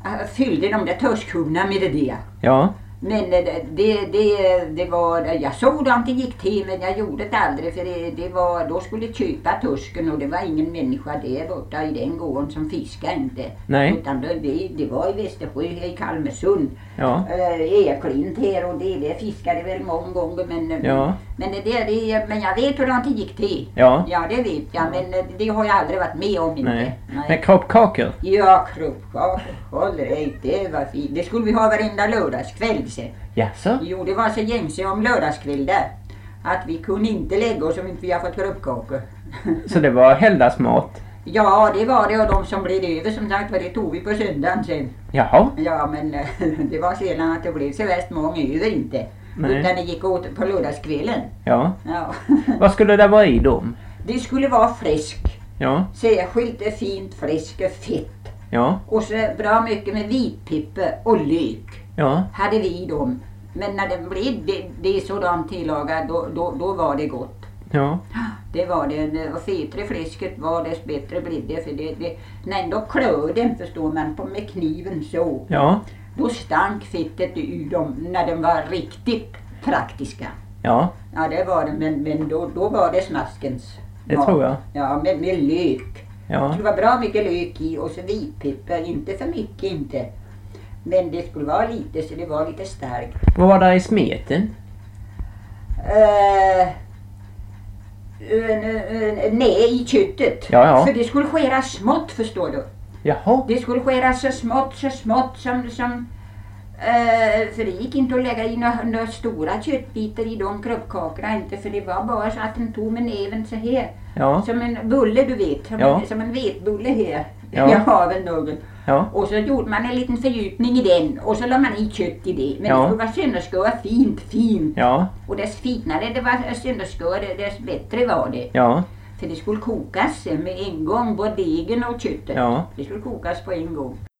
Jag fyllde de där törskhorna med det. Ja. Men det var, jag såg att det gick till, men jag gjorde det aldrig, för det var, då skulle jag köpa torsken och det var ingen människa där borta i den gården som fiskade inte. Nej. Utan det var i Västersjö, i Kalmarsund, Ja. Eklint här och det fiskade väl många gånger, men, Ja. men jag vet hur det gick till. Ja. Ja, det vet jag, men det har jag aldrig varit med om inte. Nej. Men kroppkakor? Ja, kroppkakor, håll dig, det var fint. Det skulle vi ha varenda lördagskväll. Jaså? Jo, det var så gängse om lördagskväll där. Att vi kunde inte lägga oss om inte vi har fått kroppkakor. Så det var helgdagsmat? Ja, det var det, och de som blev över som sagt var det tog vi på söndagen sen. Jaha? Ja, men det var sedan att det blev så värst många över inte. Nej. Utan det gick åt på lördagskvällen. Ja. Ja. Vad skulle det vara i dem? Det skulle vara fläsk. Ja. Särskilt fint fläsk och fett. Ja. Och så bra mycket med vitpipper och lök. Ja. Hade vi dem. Men när det blev det sådant tillagat, då var det gott. Ja. Det var det. Och fetare fläsket var dess bättre blev det. För det när ändå klöden, förstår man, på med kniven så. Ja. Då stank fettet ur dem när de var riktigt praktiska. Ja. Ja, det var det. Men då var det smaskens. Det tror jag. Ja, med lök. Ja. Det skulle vara bra mycket lök i och så vitpipper. Inte för mycket inte. Men det skulle vara lite, så det var lite starkt. Vad var det i smeten? Nej, i köttet. Ja, ja. För det skulle skäras smått, förstår du. Jaha. Det skulle skäras så smått som för det gick inte att lägga i några stora köttbitar i de kroppkakorna inte, för det var bara så att den tog med näven så här. Ja. Som en bulle, du vet. Som en vetbulle här. Ja. Jag har väl någon. Ja. Och så gjorde man en liten fördjupning i den och så la man i kött i det. Men Ja. det skulle vara sönderskåret fint. Ja. Och dess finare det var sönderskåret, dess bättre var det. Ja. För det skulle kokas med en gång, både degen och köttet. Ja. Det skulle kokas på en gång.